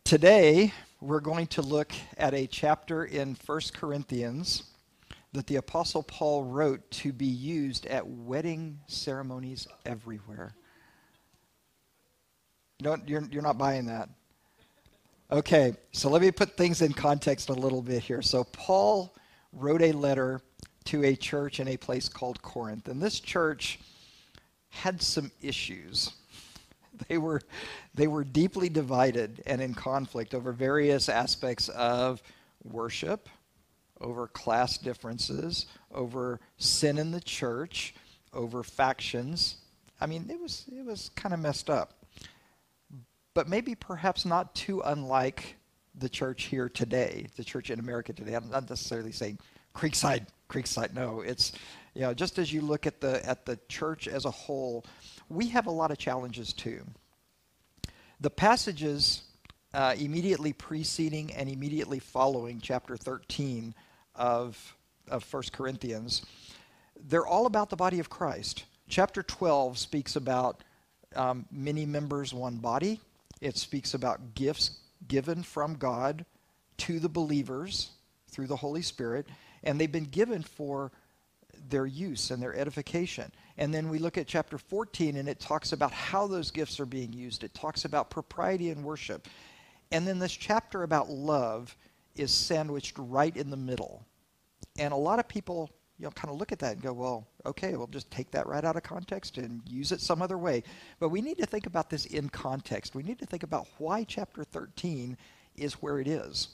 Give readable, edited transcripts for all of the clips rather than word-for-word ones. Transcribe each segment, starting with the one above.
Today, we're going to look at a chapter in 1 Corinthians that the Apostle Paul wrote to be used at wedding ceremonies everywhere. You're not buying that. Okay, so let me put things in context a little bit here. So Paul wrote a letter to a church in a place called Corinth, and this church had some issues. They were deeply divided and in conflict over various aspects of worship, over class differences, over sin in the church, over factions. I mean, it was kind of messed up. But maybe perhaps not too unlike the church here today, the church in America today. I'm not necessarily saying Creekside. No, it's, just as you look at the church as a whole, we have a lot of challenges too. The passages immediately preceding and immediately following chapter 13 of 1 Corinthians, they're all about the body of Christ. Chapter 12 speaks about many members, one body. It speaks about gifts given from God to the believers through the Holy Spirit, and they've been given for their use and their edification. And then we look at chapter 14, and it talks about how those gifts are being used. It talks about propriety in worship. And then this chapter about love is sandwiched right in the middle. And a lot of people, kind of look at that and go, well, okay, we'll just take that right out of context and use it some other way. But we need to think about this in context. We need to think about why chapter 13 is where it is.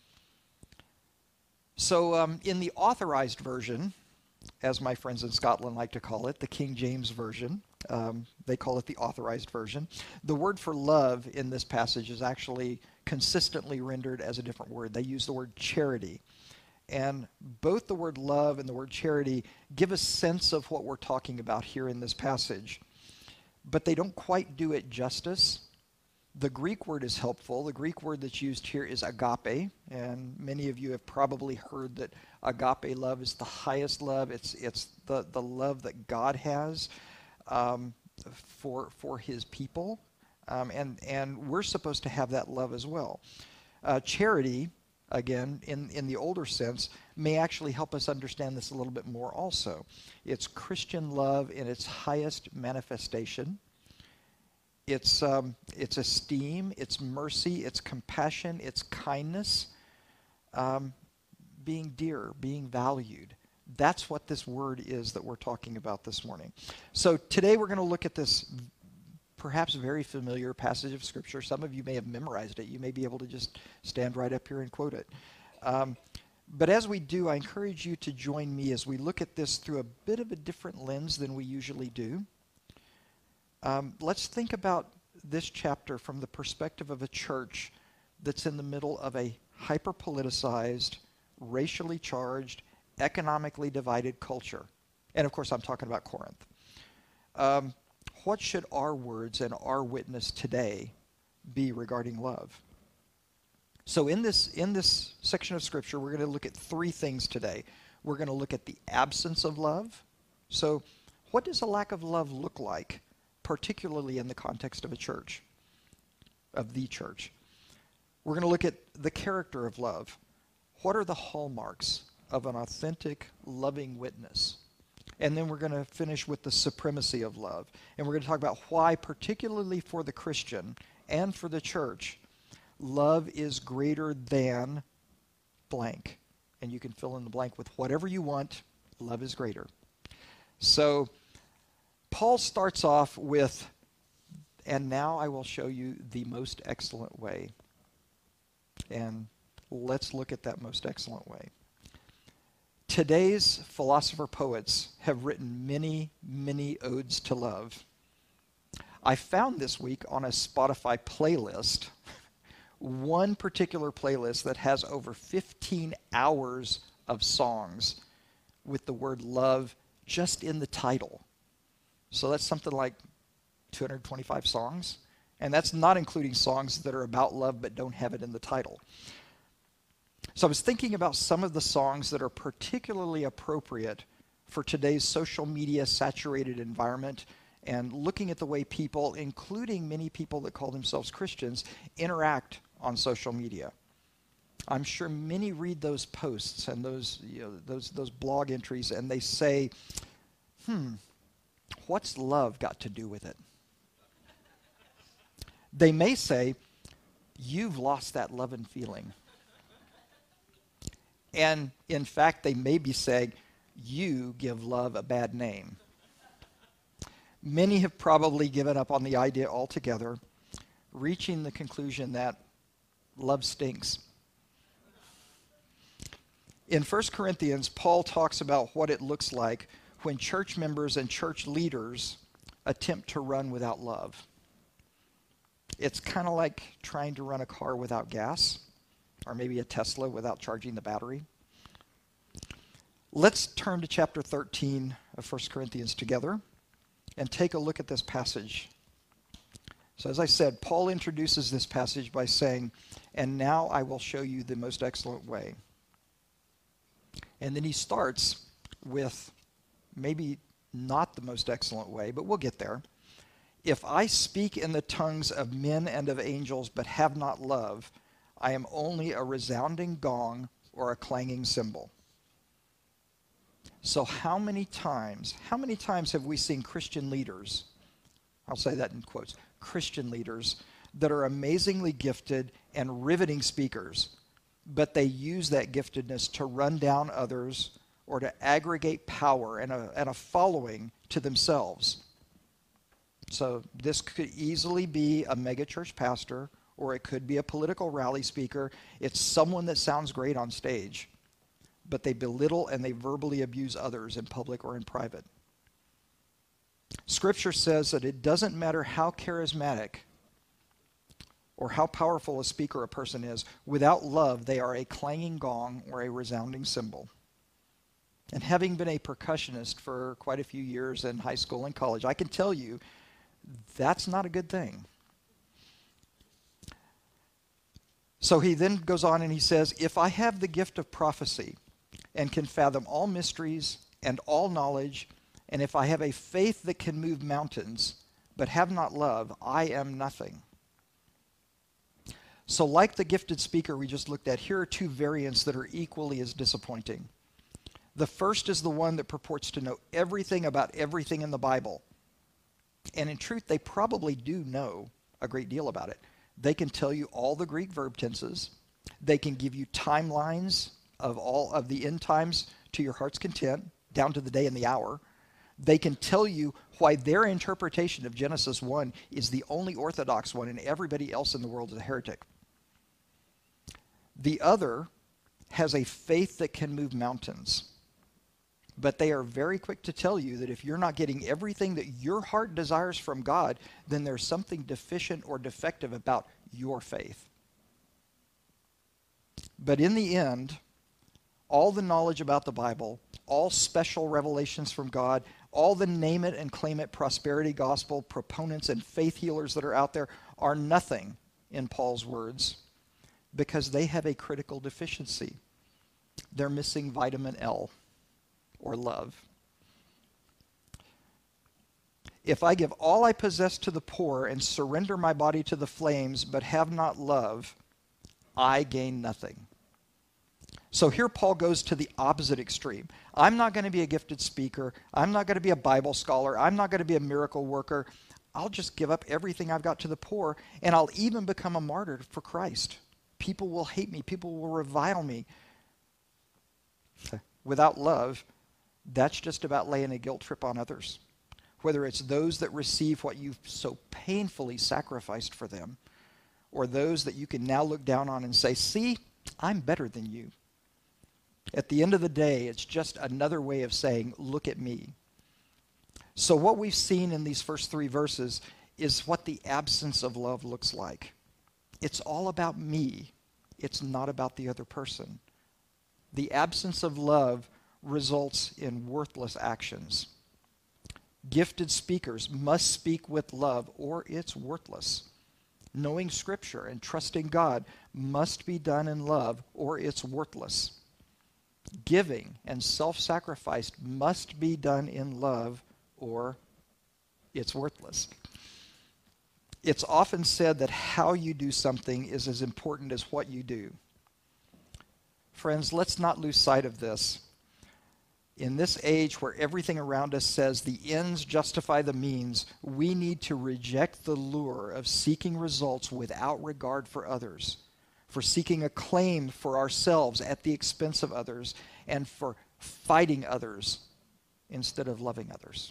So in the authorized version, as my friends in Scotland like to call it, the King James Version, they call it the authorized version, the word for love in this passage is actually consistently rendered as a different word. They use the word charity. And both the word love and the word charity give a sense of what we're talking about here in this passage. But they don't quite do it justice. The Greek word is helpful. The Greek word that's used here is agape, and many of you have probably heard that agape love is the highest love. It's the love that God has for His people, and we're supposed to have that love as well. Charity, again, in the older sense, may actually help us understand this a little bit more also. It's Christian love in its highest manifestation. It's esteem, it's mercy, it's compassion, it's kindness, being dear, being valued. That's what this word is that we're talking about this morning. So today we're going to look at this perhaps very familiar passage of Scripture. Some of you may have memorized it. You may be able to just stand right up here and quote it. But as we do, I encourage you to join me as we look at this through a bit of a different lens than we usually do. Let's think about this chapter from the perspective of a church that's in the middle of a hyper-politicized, racially charged, economically divided culture. And of course, I'm talking about Corinth. What should our words and our witness today be regarding love? So in this section of Scripture, we're going to look at three things today. We're going to look at the absence of love. So what does a lack of love look like, particularly in the context of a church, of the church? We're going to look at the character of love. What are the hallmarks of an authentic, loving witness? And then we're going to finish with the supremacy of love. And we're going to talk about why, particularly for the Christian and for the church, love is greater than blank. And you can fill in the blank with whatever you want. Love is greater. So Paul starts off with, and now I will show you the most excellent way. And let's look at that most excellent way. Today's philosopher poets have written many, many odes to love. I found this week on a Spotify playlist one particular playlist that has over 15 hours of songs with the word love just in the title. So that's something like 225 songs. And that's not including songs that are about love but don't have it in the title. So I was thinking about some of the songs that are particularly appropriate for today's social media saturated environment, and looking at the way people, including many people that call themselves Christians, interact on social media. I'm sure many read those posts and those blog entries, and they say, what's love got to do with it? They may say, you've lost that love and feeling. And in fact, they may be saying, you give love a bad name. Many have probably given up on the idea altogether, reaching the conclusion that love stinks. In 1 Corinthians, Paul talks about what it looks like when church members and church leaders attempt to run without love. It's kind of like trying to run a car without gas, or maybe a Tesla without charging the battery. Let's turn to chapter 13 of 1 Corinthians together and take a look at this passage. So as I said, Paul introduces this passage by saying, and now I will show you the most excellent way. And then he starts with maybe not the most excellent way, but we'll get there. If I speak in the tongues of men and of angels but have not love, I am only a resounding gong or a clanging cymbal. So how many times have we seen Christian leaders, I'll say that in quotes, Christian leaders that are amazingly gifted and riveting speakers, but they use that giftedness to run down others or to aggregate power and a following to themselves? So this could easily be a megachurch pastor, or it could be a political rally speaker. It's someone that sounds great on stage, but they belittle and they verbally abuse others in public or in private. Scripture says that it doesn't matter how charismatic or how powerful a speaker a person is, without love, they are a clanging gong or a resounding cymbal. And having been a percussionist for quite a few years in high school and college, I can tell you that's not a good thing. So he then goes on and he says, if I have the gift of prophecy and can fathom all mysteries and all knowledge, and if I have a faith that can move mountains but have not love, I am nothing. So like the gifted speaker we just looked at, here are two variants that are equally as disappointing. The first is the one that purports to know everything about everything in the Bible. And in truth, they probably do know a great deal about it. They can tell you all the Greek verb tenses. They can give you timelines of all of the end times to your heart's content, down to the day and the hour. They can tell you why their interpretation of Genesis 1 is the only orthodox one and everybody else in the world is a heretic. The other has a faith that can move mountains. But they are very quick to tell you that if you're not getting everything that your heart desires from God, then there's something deficient or defective about your faith. But in the end, all the knowledge about the Bible, all special revelations from God, all the name it and claim it prosperity gospel proponents and faith healers that are out there are nothing, in Paul's words, because they have a critical deficiency. They're missing vitamin L. Or love. If I give all I possess to the poor and surrender my body to the flames but have not love, I gain nothing. So here Paul goes to the opposite extreme. I'm not going to be a gifted speaker. I'm not going to be a Bible scholar. I'm not going to be a miracle worker. I'll just give up everything I've got to the poor, and I'll even become a martyr for Christ. People will hate me. People will revile me. Without love, that's just about laying a guilt trip on others. Whether it's those that receive what you've so painfully sacrificed for them, or those that you can now look down on and say, see, I'm better than you. At the end of the day, it's just another way of saying, look at me. So what we've seen in these first three verses is what the absence of love looks like. It's all about me. It's not about the other person. The absence of love results in worthless actions. Gifted speakers must speak with love or it's worthless. Knowing Scripture and trusting God must be done in love or it's worthless. Giving and self-sacrifice must be done in love or it's worthless. It's often said that how you do something is as important as what you do. Friends, let's not lose sight of this. In this age where everything around us says the ends justify the means, we need to reject the lure of seeking results without regard for others, for seeking acclaim for ourselves at the expense of others, and for fighting others instead of loving others.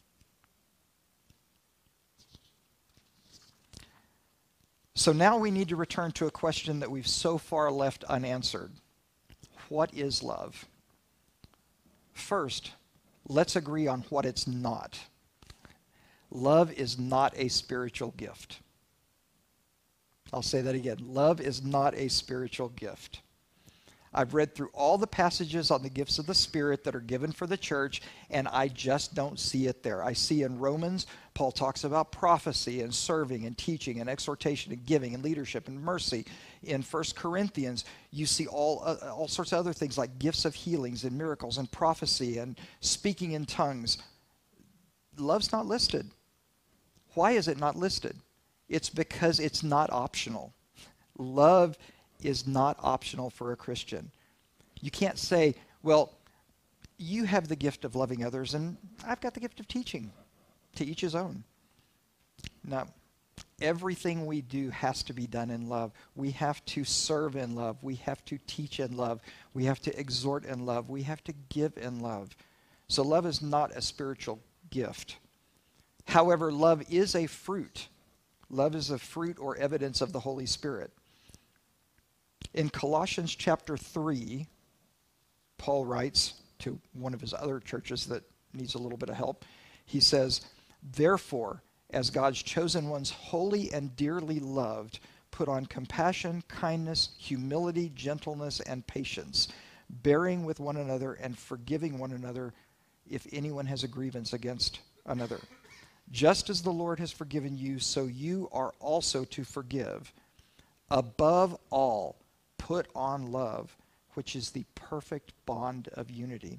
So now we need to return to a question that we've so far left unanswered. What is love? First, let's agree on what it's not. Love is not a spiritual gift. I'll say that again. Love is not a spiritual gift. I've read through all the passages on the gifts of the Spirit that are given for the church, and I just don't see it there. I see in Romans, Paul talks about prophecy and serving and teaching and exhortation and giving and leadership and mercy. In 1 Corinthians, you see all sorts of other things like gifts of healings and miracles and prophecy and speaking in tongues. Love's not listed. Why is it not listed? It's because it's not optional. Love is not optional for a Christian. You can't say, well, you have the gift of loving others and I've got the gift of teaching. To each his own. No. Everything we do has to be done in love. We have to serve in love. We have to teach in love. We have to exhort in love. We have to give in love. So love is not a spiritual gift. However, love is a fruit. Love is a fruit or evidence of the Holy Spirit. In Colossians chapter 3, Paul writes to one of his other churches that needs a little bit of help. He says, "Therefore, as God's chosen ones, holy and dearly loved, put on compassion, kindness, humility, gentleness, and patience, bearing with one another and forgiving one another if anyone has a grievance against another. Just as the Lord has forgiven you, so you are also to forgive. Above all, put on love, which is the perfect bond of unity."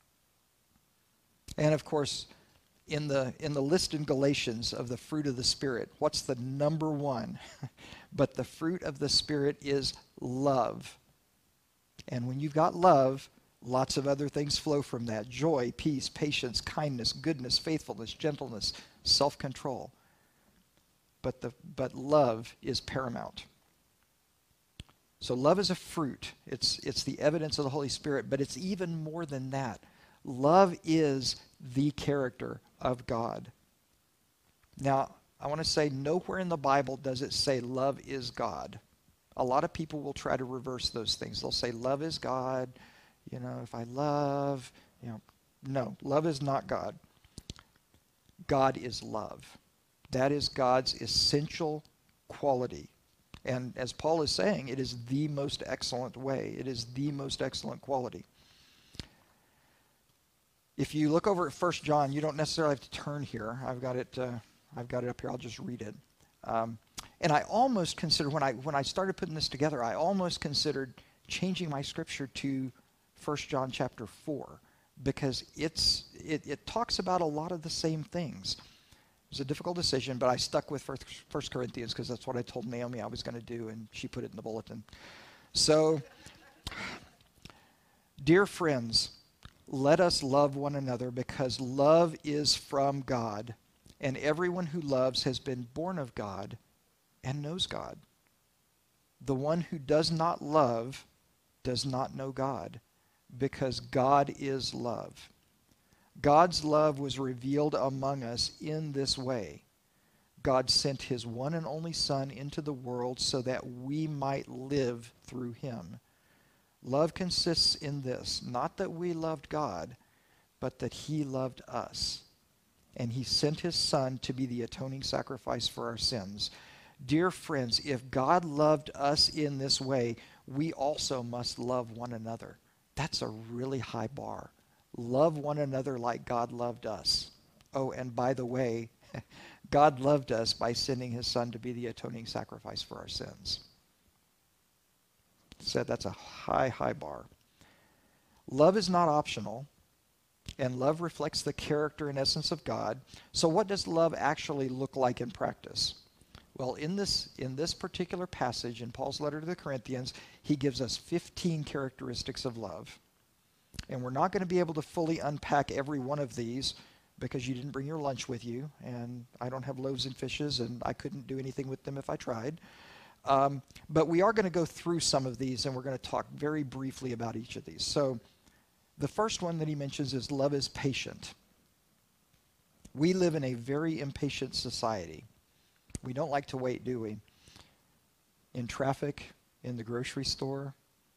And of course, in the list in Galatians of the fruit of the Spirit, what's the number one? But the fruit of the Spirit is love. And when you've got love, lots of other things flow from that. Joy, peace, patience, kindness, goodness, faithfulness, gentleness, self-control. But love is paramount. So love is a fruit. It's the evidence of the Holy Spirit, but it's even more than that. Love is the character of God. Now, I want to say nowhere in the Bible does it say love is God. A lot of people will try to reverse those things. They'll say love is God. If I love, no, love is not God. God is love. That is God's essential quality. And as Paul is saying, it is the most excellent way. It is the most excellent quality. If you look over at 1 John, you don't necessarily have to turn here. I've got it up here. I'll just read it. And I almost considered, when I started putting this together, I almost considered changing my scripture to 1 John chapter 4, because it talks about a lot of the same things. It was a difficult decision, but I stuck with 1 Corinthians because that's what I told Naomi I was going to do, and she put it in the bulletin. So, dear friends, let us love one another, because love is from God, and everyone who loves has been born of God and knows God. The one who does not love does not know God, because God is love. God's love was revealed among us in this way. God sent his one and only Son into the world so that we might live through him. Love consists in this, not that we loved God, but that he loved us. And he sent his Son to be the atoning sacrifice for our sins. Dear friends, if God loved us in this way, we also must love one another. That's a really high bar. Love one another like God loved us. Oh, and by the way, God loved us by sending his Son to be the atoning sacrifice for our sins. So that's a high, high bar. Love is not optional, and love reflects the character and essence of God. So what does love actually look like in practice? Well, in this particular passage in Paul's letter to the Corinthians, he gives us 15 characteristics of love. And we're not going to be able to fully unpack every one of these because you didn't bring your lunch with you, and I don't have loaves and fishes, and I couldn't do anything with them if I tried. But we are going to go through some of these, and we're going to talk very briefly about each of these. So the first one that he mentions is love is patient. We live in a very impatient society. We don't like to wait, do we? In traffic, in the grocery store,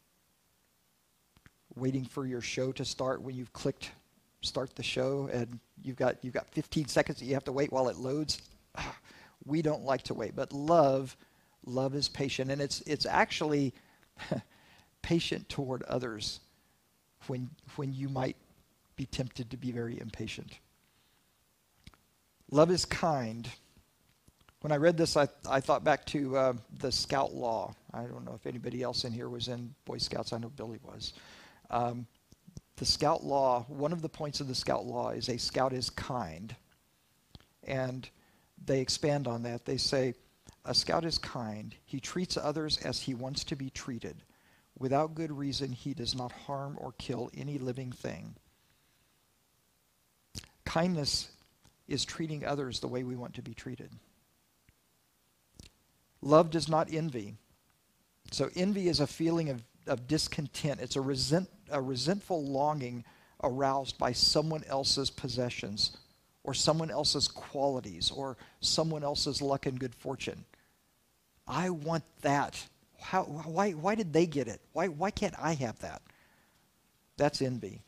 waiting for your show to start when you've clicked start the show and you've got 15 seconds that you have to wait while it loads. We don't like to wait, but love is patient, and it's actually patient toward others when you might be tempted to be very impatient. Love is kind. When I read this, I thought back to the Scout Law. I don't know if anybody else in here was in Boy Scouts. I know Billy was. The Scout Law, one of the points of the Scout Law is a scout is kind. And they expand on that. They say, a scout is kind. He treats others as he wants to be treated. Without good reason, he does not harm or kill any living thing. Kindness is treating others the way we want to be treated. Love does not envy. So envy is a feeling of discontent. It's a resentful longing aroused by someone else's possessions or someone else's qualities or someone else's luck and good fortune. I want that. Why did they get it? Why can't I have that? That's envy.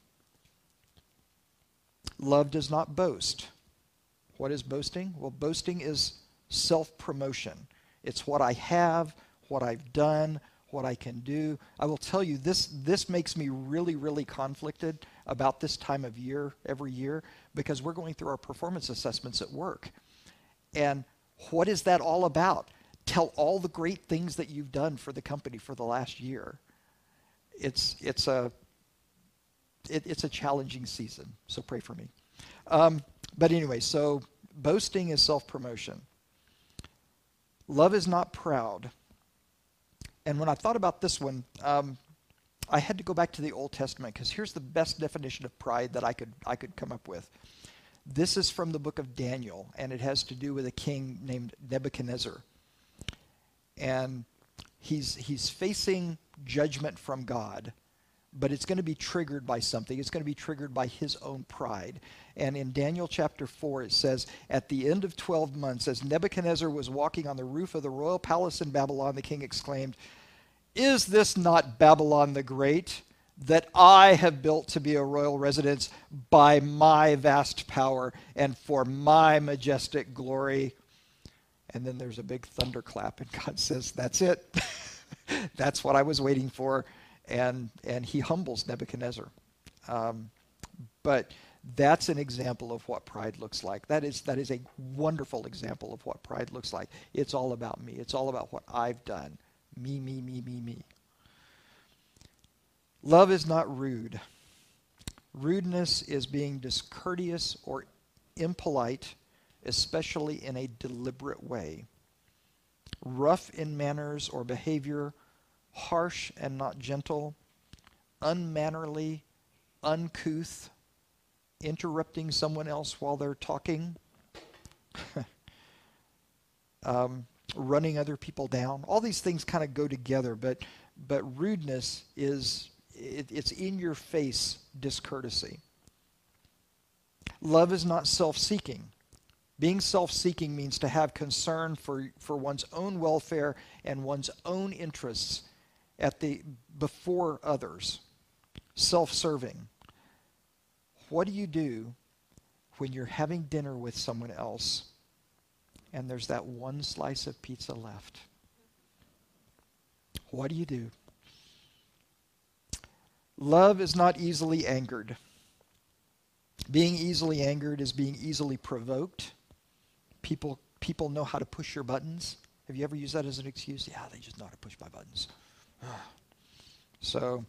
Love does not boast. What is boasting? Well, boasting is self-promotion. It's what I have, what I've done, what I can do. I will tell you, this makes me really, really conflicted about this time of year, every year, because we're going through our performance assessments at work. And what is that all about? Tell all the great things that you've done for the company for the last year. It's a challenging season, so pray for me. But anyway, so boasting is self-promotion. Love is not proud. And when I thought about this one, I had to go back to the Old Testament because here's the best definition of pride that I could come up with. This is from the book of Daniel, and it has to do with a king named Nebuchadnezzar. And he's facing judgment from God, but it's going to be triggered by something. It's going to be triggered by his own pride. And in Daniel chapter 4, it says, at the end of 12 months, as Nebuchadnezzar was walking on the roof of the royal palace in Babylon, the king exclaimed, "Is this not Babylon the Great, that I have built to be a royal residence by my vast power and for my majestic glory?" And then there's a big thunderclap, and God says, that's it. That's what I was waiting for. And he humbles Nebuchadnezzar. But that's an example of what pride looks like. That is a wonderful example of what pride looks like. It's all about me. It's all about what I've done. Me, me, me, me, me. Love is not rude. Rudeness is being discourteous or impolite, especially in a deliberate way. Rough in manners or behavior, harsh and not gentle, unmannerly, uncouth, interrupting someone else while they're talking, running other people down. All these things kind of go together, but rudeness is, it's in your face discourtesy. Love is not self-seeking. Being self-seeking means to have concern for one's own welfare and one's own interests before others. Self-serving. What do you do when you're having dinner with someone else and there's that one slice of pizza left? What do you do? Love is not easily angered. Being easily angered is being easily provoked. People know how to push your buttons. Have you ever used that as an excuse? Yeah, they just know how to push my buttons. So,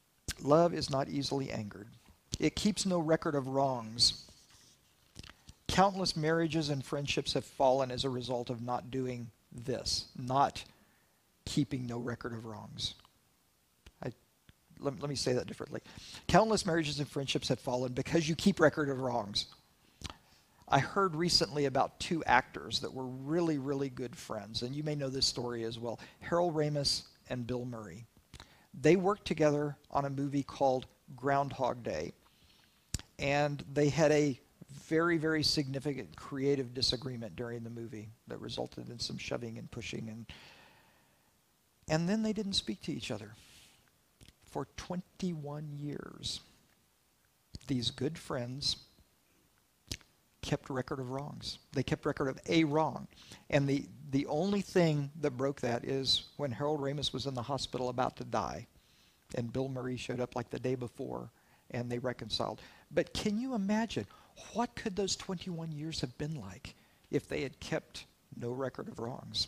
love is not easily angered. It keeps no record of wrongs. Countless marriages and friendships have fallen as a result of not doing this, not keeping no record of wrongs. Let me say that differently. Countless marriages and friendships have fallen because you keep record of wrongs. I heard recently about two actors that were really, really good friends, and you may know this story as well. Harold Ramis and Bill Murray. They worked together on a movie called Groundhog Day, and they had a very, very significant creative disagreement during the movie that resulted in some shoving and pushing, and then they didn't speak to each other for 21 years. These good friends kept record of wrongs. They kept record of a wrong. And the only thing that broke that is when Harold Ramis was in the hospital about to die, and Bill Murray showed up like the day before, and they reconciled. But can you imagine, what could those 21 years have been like if they had kept no record of wrongs?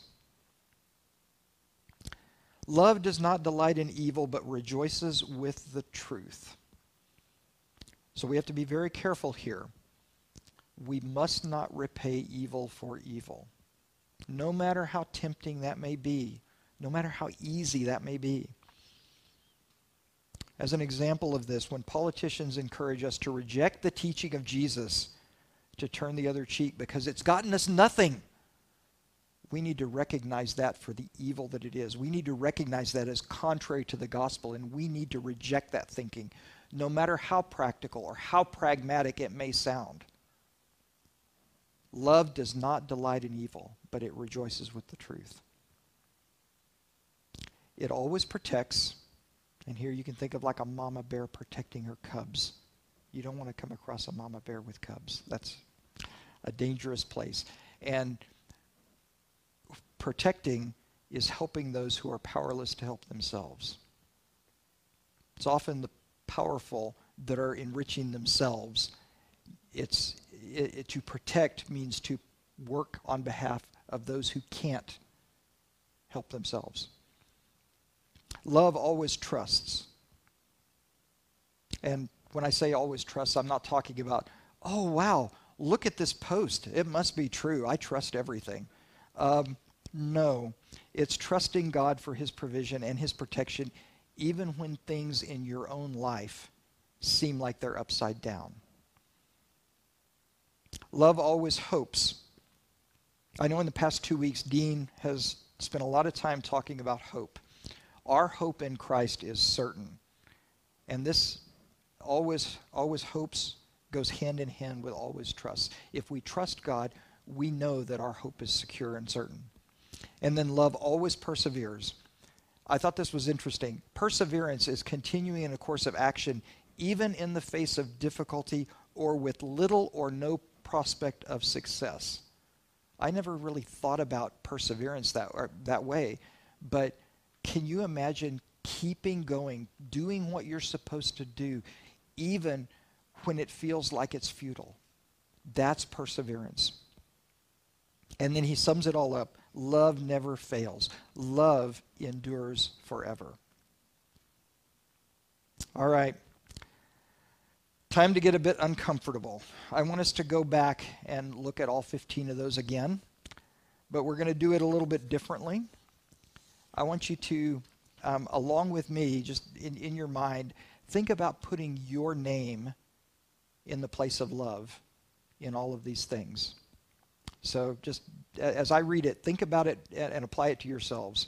Love does not delight in evil, but rejoices with the truth. So we have to be very careful here. We must not repay evil for evil. No matter how tempting that may be, no matter how easy that may be. As an example of this, when politicians encourage us to reject the teaching of Jesus, to turn the other cheek because it's gotten us nothing, we need to recognize that for the evil that it is. We need to recognize that as contrary to the gospel, and we need to reject that thinking, no matter how practical or how pragmatic it may sound. Love does not delight in evil, but it rejoices with the truth. It always protects, and here you can think of like a mama bear protecting her cubs. You don't want to come across a mama bear with cubs. That's a dangerous place. And protecting is helping those who are powerless to help themselves. It's often the powerful that are enriching themselves. To protect means to work on behalf of those who can't help themselves. Love always trusts. And when I say always trusts, I'm not talking about, oh, wow, look at this post. It must be true. I trust everything. No, it's trusting God for his provision and his protection, even when things in your own life seem like they're upside down. Love always hopes. I know in the past 2 weeks, Dean has spent a lot of time talking about hope. Our hope in Christ is certain. And this always hopes goes hand in hand with always trust. If we trust God, we know that our hope is secure and certain. And then love always perseveres. I thought this was interesting. Perseverance is continuing in a course of action, even in the face of difficulty or with little or no prospect of success. I never really thought about perseverance that way, but can you imagine keeping going, doing what you're supposed to do, even when it feels like it's futile? That's perseverance. And then he sums it all up. Love never fails. Love endures forever. All right. Time to get a bit uncomfortable. I want us to go back and look at all 15 of those again, but we're going to do it a little bit differently. I want you to, along with me, just in your mind, think about putting your name in the place of love in all of these things. So just as I read it, think about it and apply it to yourselves.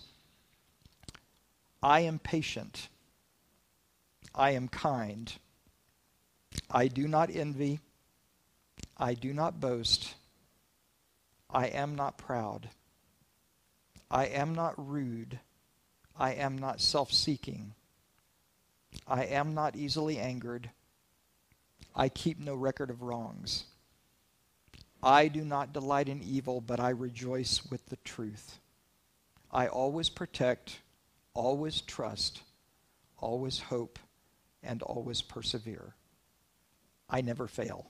I am patient. I am kind. I do not envy. I do not boast. I am not proud. I am not rude. I am not self-seeking. I am not easily angered. I keep no record of wrongs. I do not delight in evil, but I rejoice with the truth. I always protect, always trust, always hope, and always persevere. I never fail.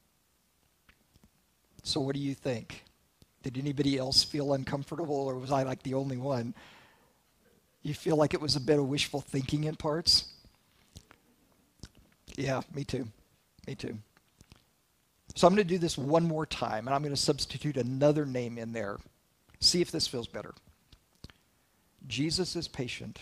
So what do you think? Did anybody else feel uncomfortable, or was I like the only one? You feel like it was a bit of wishful thinking in parts? Yeah, me too. Me too. So I'm going to do this one more time, and I'm going to substitute another name in there. See if this feels better. Jesus is patient.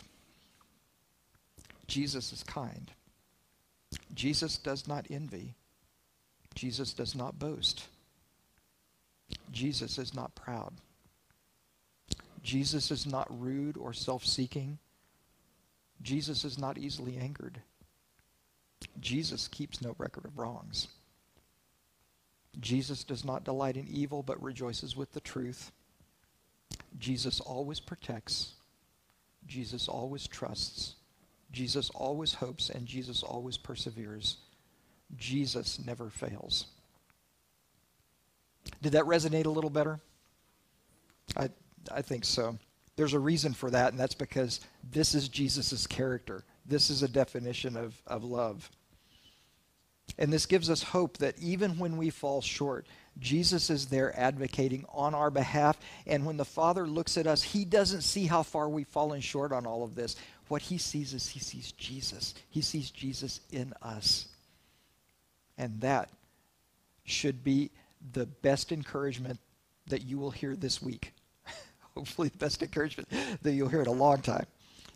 Jesus is kind. Jesus does not envy. Jesus does not boast. Jesus is not proud. Jesus is not rude or self-seeking. Jesus is not easily angered. Jesus keeps no record of wrongs. Jesus does not delight in evil, but rejoices with the truth. Jesus always protects. Jesus always trusts. Jesus always hopes, and Jesus always perseveres. Jesus never fails. Did that resonate a little better? I think so. There's a reason for that, and that's because this is Jesus' character. This is a definition of love. And this gives us hope that even when we fall short, Jesus is there advocating on our behalf. And when the Father looks at us, he doesn't see how far we've fallen short on all of this. What he sees is he sees Jesus. He sees Jesus in us. And that should be the best encouragement that you will hear this week. Hopefully the best encouragement that you'll hear in a long time.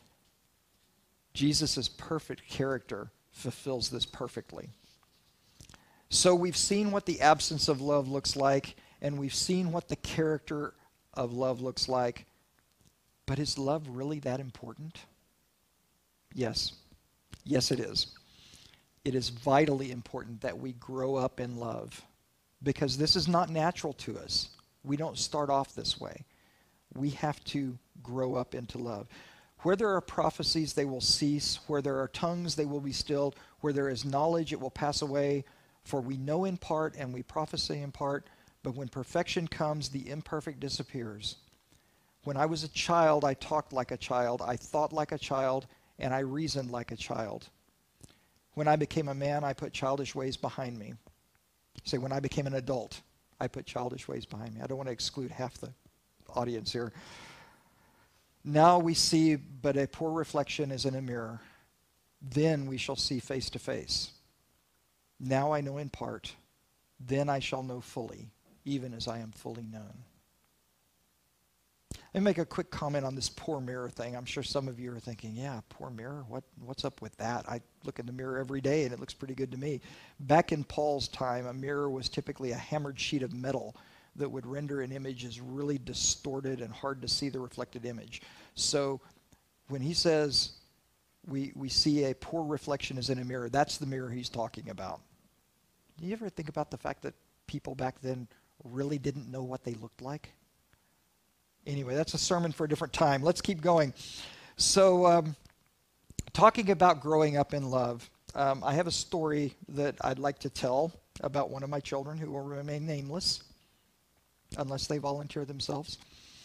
Jesus' perfect character fulfills this perfectly. So we've seen what the absence of love looks like, and we've seen what the character of love looks like. But is love really that important? Yes. Yes, it is. It is vitally important that we grow up in love, because this is not natural to us. We don't start off this way. We have to grow up into love. Where there are prophecies, they will cease. Where there are tongues, they will be stilled. Where there is knowledge, it will pass away. For we know in part and we prophesy in part, but when perfection comes, the imperfect disappears. When I was a child, I talked like a child, I thought like a child, and I reasoned like a child. When I became a man, I put childish ways behind me. Say, when I became an adult, I put childish ways behind me. I don't want to exclude half the audience here. Now we see but a poor reflection as in a mirror. Then we shall see face to face. Now I know in part, then I shall know fully, even as I am fully known. Let me make a quick comment on this poor mirror thing. I'm sure some of you are thinking, yeah, poor mirror, what's up with that? I look in the mirror every day and it looks pretty good to me. Back in Paul's time, a mirror was typically a hammered sheet of metal that would render an image as really distorted and hard to see the reflected image. So when he says we see a poor reflection as in a mirror, that's the mirror he's talking about. Do you ever think about the fact that people back then really didn't know what they looked like? Anyway, that's a sermon for a different time. Let's keep going. So talking about growing up in love, I have a story that I'd like to tell about one of my children who will remain nameless unless they volunteer themselves.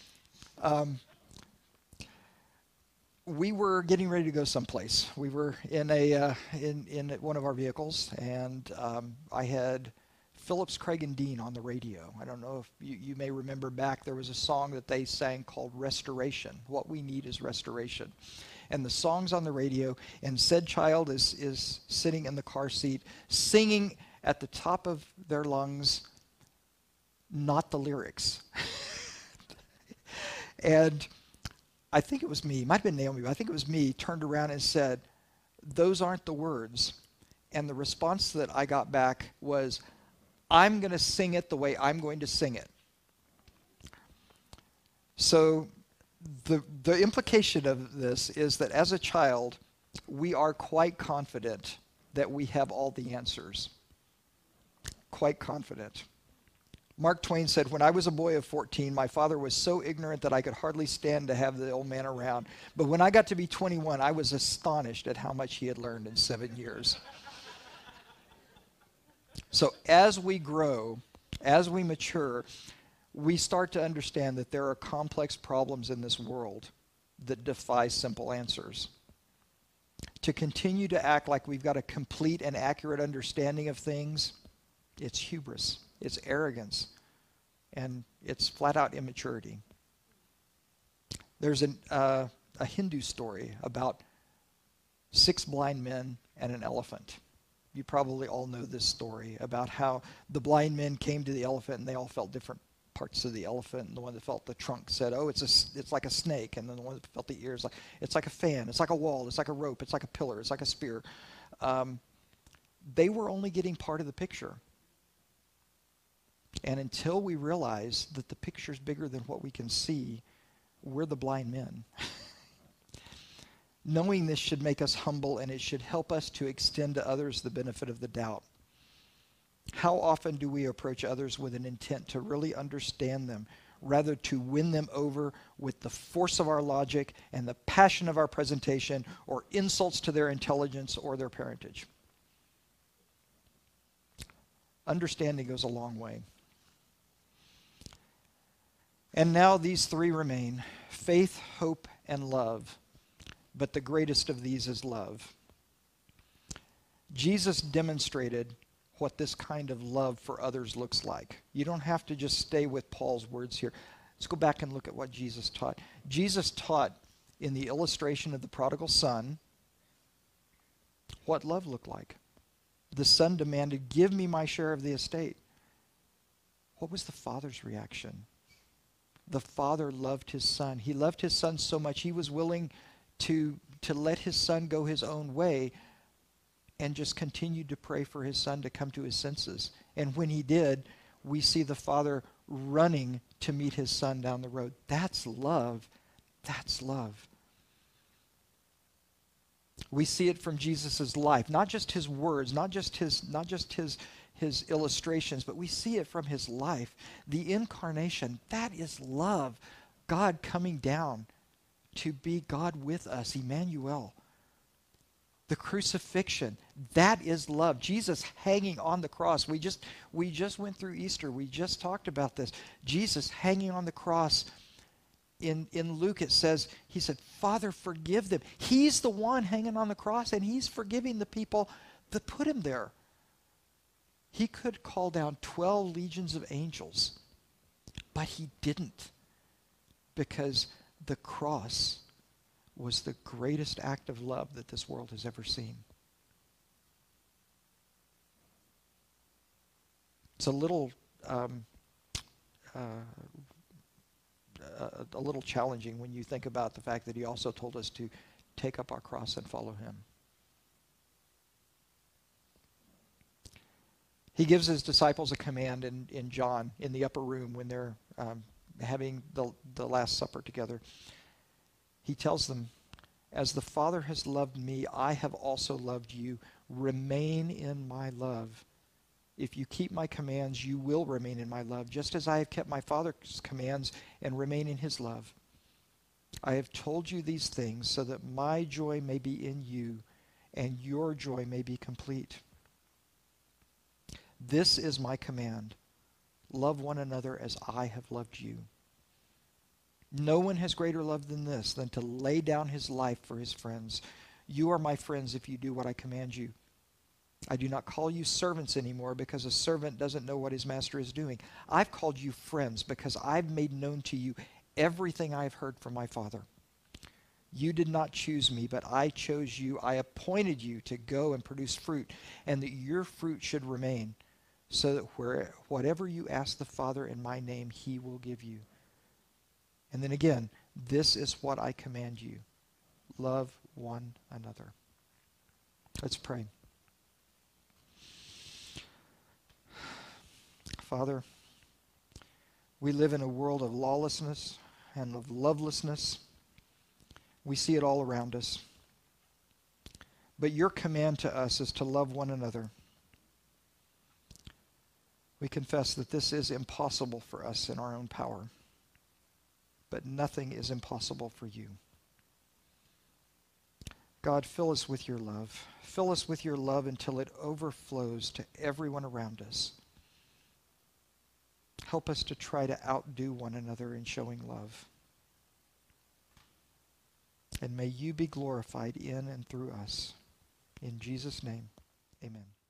We were getting ready to go someplace. We were in in one of our vehicles, and I had Phillips, Craig, and Dean on the radio. I don't know if you may remember back, there was a song that they sang called Restoration. What we need is restoration. And the song's on the radio, and said child is sitting in the car seat singing at the top of their lungs, not the lyrics. And I think it was me, it might have been Naomi, but I think it was me, turned around and said, those aren't the words. And the response that I got back was, I'm going to sing it the way I'm going to sing it. So the implication of this is that as a child, we are quite confident that we have all the answers. Quite confident. Mark Twain said, when I was a boy of 14, my father was so ignorant that I could hardly stand to have the old man around. But when I got to be 21, I was astonished at how much he had learned in 7 years. So as we grow, as we mature, we start to understand that there are complex problems in this world that defy simple answers. To continue to act like we've got a complete and accurate understanding of things, it's hubris, it's arrogance, and it's flat-out immaturity. There's a Hindu story about 6 blind men and an elephant. You probably all know this story about how the blind men came to the elephant and they all felt different parts of the elephant. And the one that felt the trunk said, "Oh, it's like a snake." And then the one that felt the ears, like it's like a fan, it's like a wall, it's like a rope, it's like a pillar, it's like a spear. They were only getting part of the picture. And until we realize that the picture's bigger than what we can see, we're the blind men. Knowing this should make us humble, and it should help us to extend to others the benefit of the doubt. How often do we approach others with an intent to really understand them, rather to win them over with the force of our logic and the passion of our presentation, or insults to their intelligence or their parentage? Understanding goes a long way. And now these three remain: faith, hope, and love. But the greatest of these is love. Jesus demonstrated what this kind of love for others looks like. You don't have to just stay with Paul's words here. Let's go back and look at what Jesus taught. Jesus taught in the illustration of the prodigal son what love looked like. The son demanded, "Give me my share of the estate." What was the father's reaction? The father loved his son. He loved his son so much he was willing to let his son go his own way, and just continued to pray for his son to come to his senses. And when he did, we see the father running to meet his son down the road. That's love. That's love. We see it from Jesus' life, not just his words, not just his illustrations, but we see it from his life. The incarnation, that is love. God coming down to be God with us, Emmanuel. The crucifixion, that is love. Jesus hanging on the cross. We just went through Easter. We just talked about this. Jesus hanging on the cross. In Luke it says, he said, "Father, forgive them." He's the one hanging on the cross, and he's forgiving the people that put him there. He could call down 12 legions of angels, but he didn't, because the cross was the greatest act of love that this world has ever seen. It's a little challenging when you think about the fact that he also told us to take up our cross and follow him. He gives his disciples a command in John, in the upper room, when they're having the Last Supper together. He tells them, "As the Father has loved me, I have also loved you. Remain in my love. If you keep my commands, you will remain in my love, just as I have kept my Father's commands and remain in his love. I have told you these things so that my joy may be in you and your joy may be complete. This is my command: love one another as I have loved you. No one has greater love than this, than to lay down his life for his friends. You are my friends if you do what I command you. I do not call you servants anymore, because a servant doesn't know what his master is doing. I've called you friends because I've made known to you everything I've heard from my Father. You did not choose me, but I chose you. I appointed you to go and produce fruit, and that your fruit should remain, so that whatever you ask the Father in my name, he will give you. And then again, this is what I command you: love one another." Let's pray. Father, we live in a world of lawlessness and of lovelessness. We see it all around us. But your command to us is to love one another. We confess that this is impossible for us in our own power, but nothing is impossible for you. God, fill us with your love. Fill us with your love until it overflows to everyone around us. Help us to try to outdo one another in showing love. And may you be glorified in and through us. In Jesus' name, amen.